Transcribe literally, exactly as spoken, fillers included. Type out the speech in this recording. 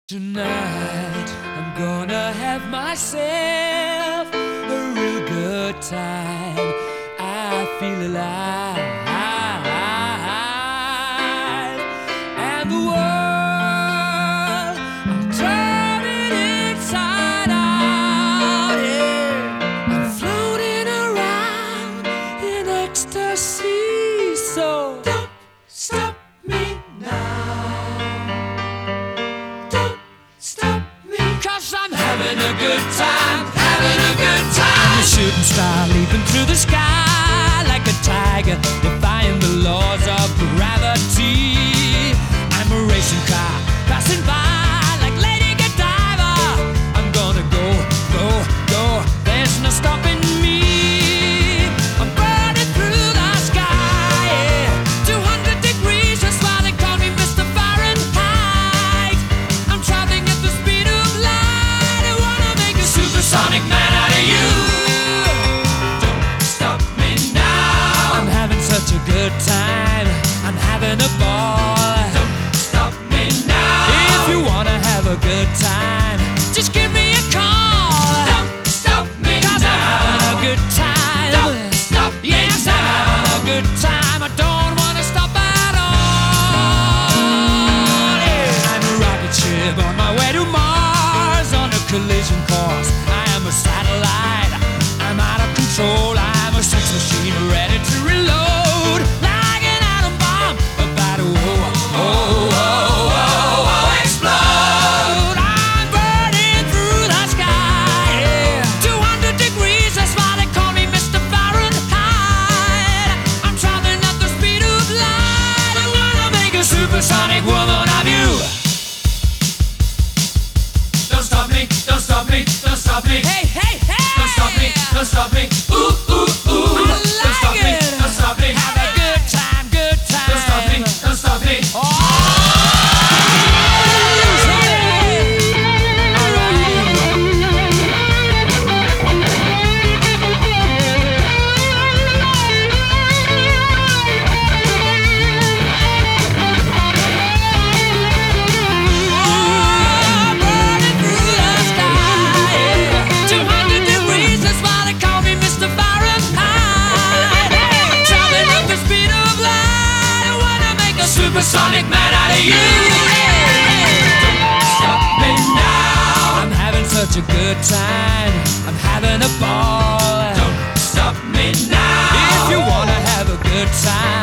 Tonight, I'm gonna have myself a real good time. I feel alive, and the world, I'll turn it inside out. Yeah. I'm floating around in ecstasy, so don't stop me now. I'm having a good time, having a good time. I'm a shooting star leaping through the sky like a tiger, defying the laws of gravity. I'm a racing car passing by like Lady Godiva. I'm gonna go, go, go. There's no stopping me. I'm burning through the sky, yeah. two hundred degrees, that's why they call me Mister Fahrenheit. I'm traveling at the speed of light. Supersonic man out of you. Don't stop me now. I'm having such a good time. I'm having a ball. Don't stop me now. If you wanna have a good time, just give me a call. Don't stop me 'Cause now. I'm having a good time. Don't stop me yes, now. I'm having a good time. I don't wanna stop at all. Yeah. I'm a rocket ship on my way to Mars on a collision course. A satellite, I'm out of control. I'm a sex machine ready to reload, like an atom bomb about to oh, oh, oh, oh, oh, explode. I'm burning through the sky, yeah. two hundred degrees, that's why they call me Mister Fahrenheit. I'm traveling at the speed of light. I'm gonna make a supersonic woman of you. Don't stop me, don't stop me, don't stop me. Hey, hey, hey! Don't stop me, don't stop me. Ooh, ooh, ooh. I like don't stop it. me, don't stop me. Have a good time, good time. Don't stop me, don't stop me. Oh! Supersonic man out of you. Don't stop me now. I'm having such a good time. I'm having a ball. Don't stop me now. If you wanna have a good time,